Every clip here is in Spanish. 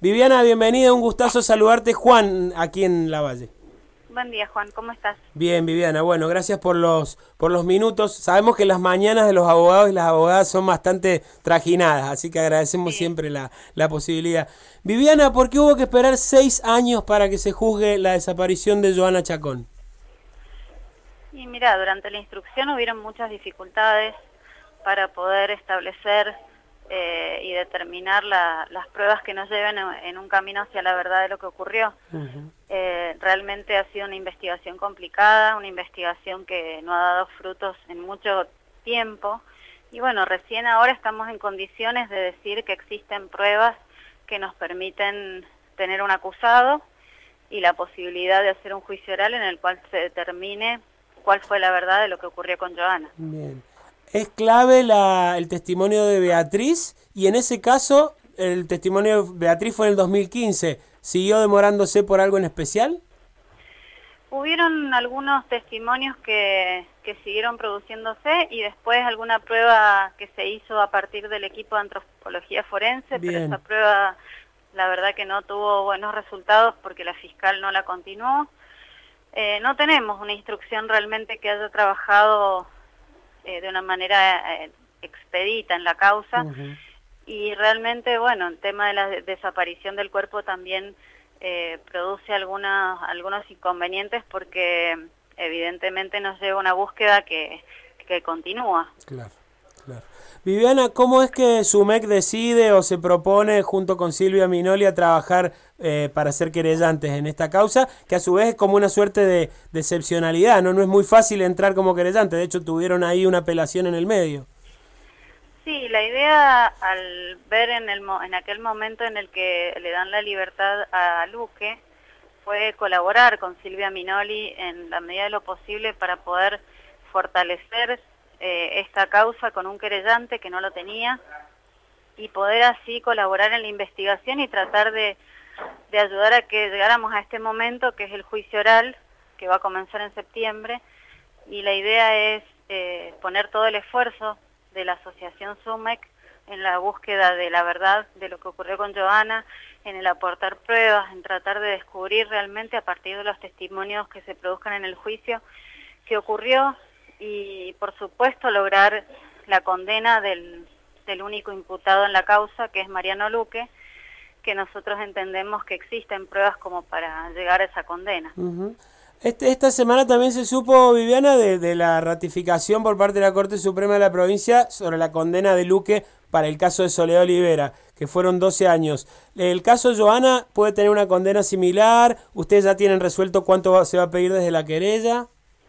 Viviana, bienvenida, un gustazo saludarte. Juan, aquí en Lavalle. Buen día, Juan, ¿cómo estás? Bien, Viviana, bueno, gracias por los minutos. Sabemos que las mañanas de los abogados y las abogadas son bastante trajinadas, así que agradecemos Sí, siempre la posibilidad. Viviana, ¿por qué hubo que esperar 6 años para que se juzgue la desaparición de Joana Chacón? y mira, durante la instrucción hubieron muchas dificultades para poder establecer y determinar las pruebas que nos lleven en un camino hacia la verdad de lo que ocurrió. Realmente ha sido una investigación complicada, una investigación que no ha dado frutos en mucho tiempo, y bueno, recién ahora estamos en condiciones de decir que existen pruebas que nos permiten tener un acusado y la posibilidad de hacer un juicio oral en el cual se determine cuál fue la verdad de lo que ocurrió con Joana. Bien. Es clave el testimonio de Beatriz y en ese caso el testimonio de Beatriz fue en el 2015. ¿Siguió demorándose por algo en especial? Hubieron algunos testimonios que siguieron produciéndose y después alguna prueba que se hizo a partir del equipo de antropología forense, pero Bien. esa prueba la verdad que no tuvo buenos resultados porque la fiscal no la continuó. No tenemos una instrucción realmente que haya trabajado de una manera expedita en la causa, y realmente, bueno, el tema de la desaparición del cuerpo también produce algunos inconvenientes porque evidentemente nos lleva una búsqueda que continúa. Claro, claro. Viviana, ¿cómo es que SUMEC decide o se propone junto con Silvia Minoli a trabajar para ser querellantes en esta causa, que a su vez es como una suerte de excepcionalidad, ¿no? No es muy fácil entrar como querellante, de hecho tuvieron ahí una apelación en el medio. Sí, la idea al ver en aquel momento en el que le dan la libertad a Luque fue colaborar con Silvia Minoli en la medida de lo posible para poder fortalecer esta causa con un querellante que no lo tenía y poder así colaborar en la investigación y tratar de ayudar a que llegáramos a este momento que es el juicio oral que va a comenzar en septiembre, y la idea es poner todo el esfuerzo de la asociación SUMEC en la búsqueda de la verdad de lo que ocurrió con Joana, en el aportar pruebas, en tratar de descubrir realmente a partir de los testimonios que se produzcan en el juicio qué ocurrió y por supuesto lograr la condena del único imputado en la causa, que es Mariano Luque, que nosotros entendemos que existen pruebas como para llegar a esa condena. Esta semana también se supo, Viviana, de la ratificación por parte de la Corte Suprema de la provincia sobre la condena de Luque para el caso de Soledad Olivera, que fueron 12 años. ¿El caso Joana puede tener una condena similar? ¿Ustedes ya tienen resuelto cuánto se va a pedir desde la querella?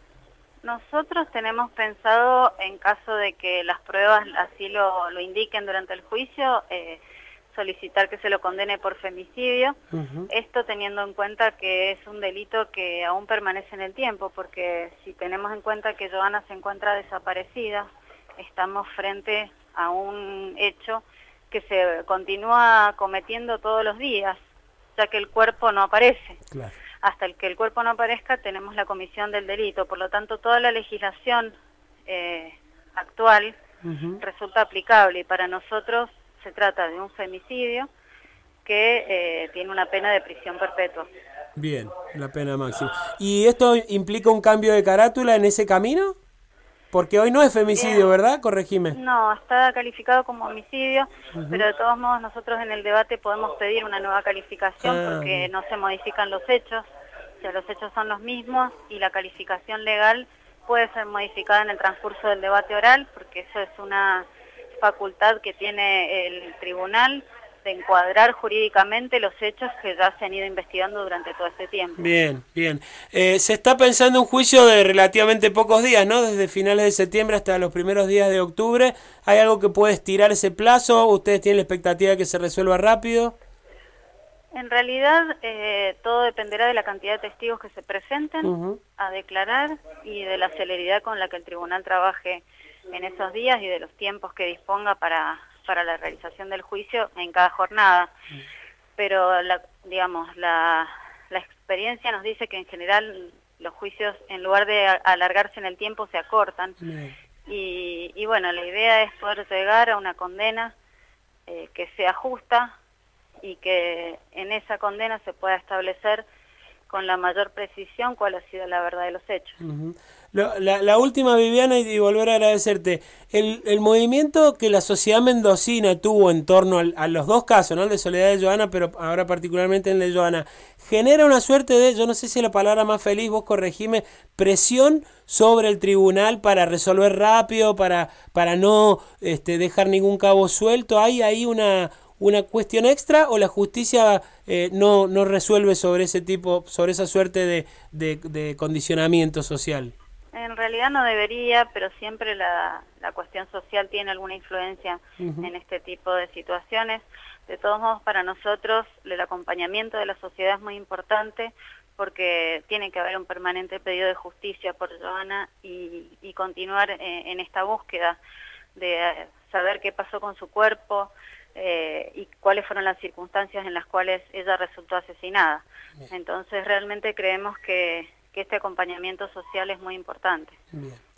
Nosotros tenemos pensado, en caso de que las pruebas así lo indiquen durante el juicio, solicitar que se lo condene por femicidio, esto teniendo en cuenta que es un delito que aún permanece en el tiempo, porque si tenemos en cuenta que Joana se encuentra desaparecida, estamos frente a un hecho que se continúa cometiendo todos los días, ya que el cuerpo no aparece. Claro. Hasta el que el cuerpo no aparezca tenemos la comisión del delito, por lo tanto toda la legislación actual resulta aplicable y para nosotros se trata de un femicidio que tiene una pena de prisión perpetua. Bien, la pena máxima. ¿Y esto implica un cambio de carátula en ese camino? Porque hoy no es femicidio, ¿verdad? Corregime. No, está calificado como homicidio, pero de todos modos nosotros en el debate podemos pedir una nueva calificación porque no se modifican los hechos, o sea, los hechos son los mismos y la calificación legal puede ser modificada en el transcurso del debate oral, porque eso es una facultad que tiene el tribunal de encuadrar jurídicamente los hechos que ya se han ido investigando durante todo este tiempo. Bien, bien. Se está pensando un juicio de relativamente pocos días, ¿no? Desde finales de septiembre hasta los primeros días de octubre. ¿Hay algo que puede estirar ese plazo? ¿Ustedes tienen la expectativa de que se resuelva rápido? En realidad, todo dependerá de la cantidad de testigos que se presenten a declarar y de la celeridad con la que el tribunal trabaje en esos días y de los tiempos que disponga para la realización del juicio en cada jornada. Pero, digamos, la experiencia nos dice que en general los juicios, en lugar de alargarse en el tiempo, se acortan. Y bueno, la idea es poder llegar a una condena que sea justa, y que en esa condena se pueda establecer con la mayor precisión cuál ha sido la verdad de los hechos. La última, Viviana, y volver a agradecerte. El movimiento que la sociedad mendocina tuvo en torno a los dos casos, ¿no? El de Soledad de Johanna, pero ahora particularmente el de Johanna, genera una suerte de, yo no sé si es la palabra más feliz, vos corregime, presión sobre el tribunal para resolver rápido, para no dejar ningún cabo suelto. ¿Hay ahí una cuestión extra o la justicia no resuelve sobre ese tipo, sobre esa suerte de condicionamiento social? En realidad no debería, pero siempre la cuestión social tiene alguna influencia en este tipo de situaciones. De todos modos, para nosotros el acompañamiento de la sociedad es muy importante porque tiene que haber un permanente pedido de justicia por Johanna y continuar en esta búsqueda de saber qué pasó con su cuerpo, y cuáles fueron las circunstancias en las cuales ella resultó asesinada. Entonces realmente creemos que este acompañamiento social es muy importante. Bien.